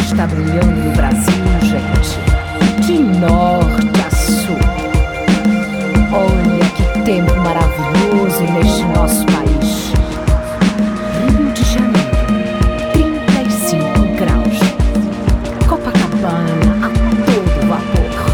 está brilhando no Brasil, gente, de norte a sul. Olha que tempo maravilhoso neste nosso país. Rio de Janeiro, 35 graus. Copacabana a todo vapor.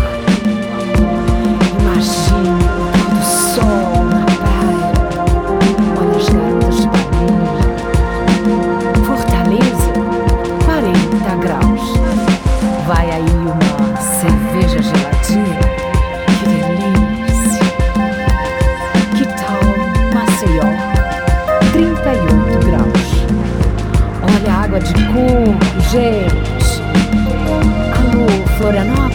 Imagine o pôr do sol na praia. Olha as garotas de Ipanema. Fortaleza, 40 graus. Vai aí uma cerveja geladinha. Que delícia! Que tal Maceió? 38 graus. Olha a água de coco, gente. Alô, Florianópolis.